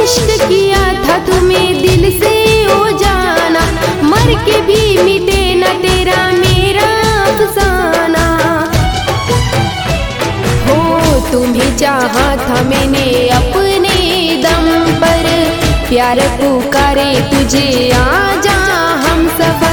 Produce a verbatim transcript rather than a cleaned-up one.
इश्क किया था तुम्हें दिल से ओ जाना, मर के भी मिटे न तेरा मेरा अफसाना। हो तुम्हें चाहा था मैंने अपने दम पर, प्यार पुकारे तुझे आजा हम सफर।